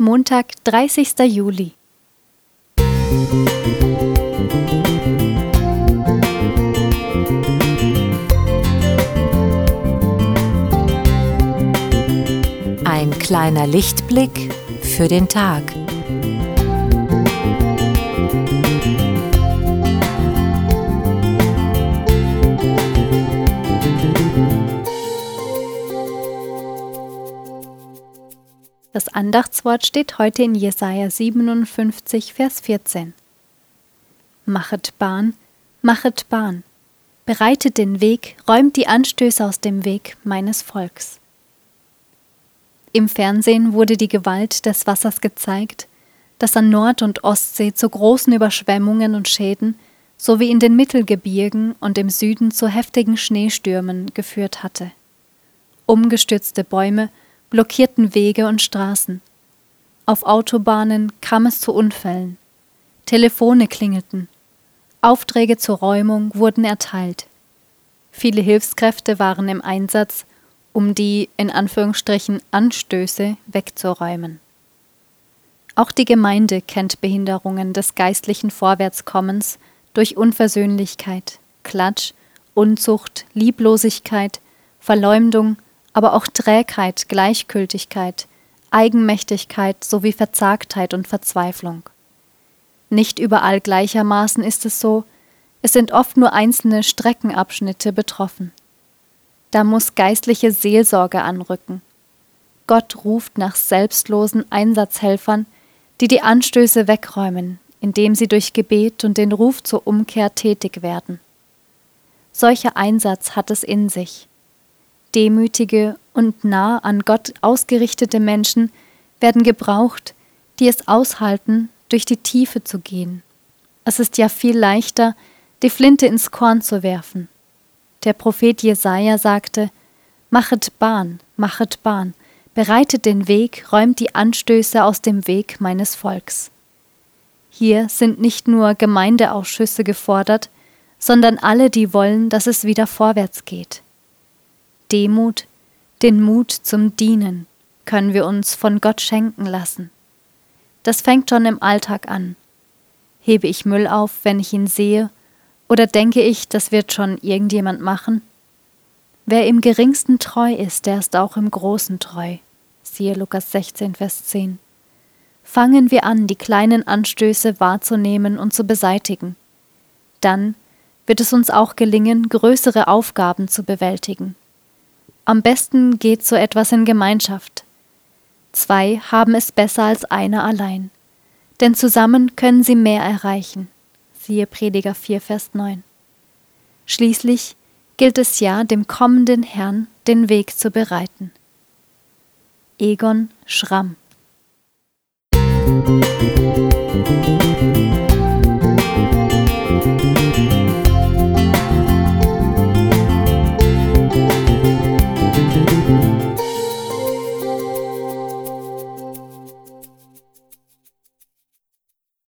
Montag, 30. Juli. Ein kleiner Lichtblick für den Tag. Das Andachtswort steht heute in Jesaja 57, Vers 14. Machet Bahn, bereitet den Weg, räumt die Anstöße aus dem Weg meines Volks. Im Fernsehen wurde die Gewalt des Wassers gezeigt, das an Nord- und Ostsee zu großen Überschwemmungen und Schäden sowie in den Mittelgebirgen und im Süden zu heftigen Schneestürmen geführt hatte. Umgestürzte Bäume blockierten Wege und Straßen. Auf Autobahnen kam es zu Unfällen. Telefone klingelten. Aufträge zur Räumung wurden erteilt. Viele Hilfskräfte waren im Einsatz, um die, in Anführungsstrichen, Anstöße wegzuräumen. Auch die Gemeinde kennt Behinderungen des geistlichen Vorwärtskommens durch Unversöhnlichkeit, Klatsch, Unzucht, Lieblosigkeit, Verleumdung, aber auch Trägheit, Gleichgültigkeit, Eigenmächtigkeit sowie Verzagtheit und Verzweiflung. Nicht überall gleichermaßen ist es so, es sind oft nur einzelne Streckenabschnitte betroffen. Da muss geistliche Seelsorge anrücken. Gott ruft nach selbstlosen Einsatzhelfern, die die Anstöße wegräumen, indem sie durch Gebet und den Ruf zur Umkehr tätig werden. Solcher Einsatz hat es in sich. Demütige und nah an Gott ausgerichtete Menschen werden gebraucht, die es aushalten, durch die Tiefe zu gehen. Es ist ja viel leichter, die Flinte ins Korn zu werfen. Der Prophet Jesaja sagte: Machet Bahn, bereitet den Weg, räumt die Anstöße aus dem Weg meines Volks. Hier sind nicht nur Gemeindeausschüsse gefordert, sondern alle, die wollen, dass es wieder vorwärts geht. Demut, den Mut zum Dienen, können wir uns von Gott schenken lassen. Das fängt schon im Alltag an. Hebe ich Müll auf, wenn ich ihn sehe, oder denke ich, das wird schon irgendjemand machen? Wer im Geringsten treu ist, der ist auch im Großen treu. Siehe Lukas 16, Vers 10. Fangen wir an, die kleinen Anstöße wahrzunehmen und zu beseitigen. Dann wird es uns auch gelingen, größere Aufgaben zu bewältigen. Am besten geht so etwas in Gemeinschaft. 2 haben es besser als einer allein, denn zusammen können sie mehr erreichen. Siehe Prediger 4, Vers 9. Schließlich gilt es ja, dem kommenden Herrn den Weg zu bereiten. Egon Schramm.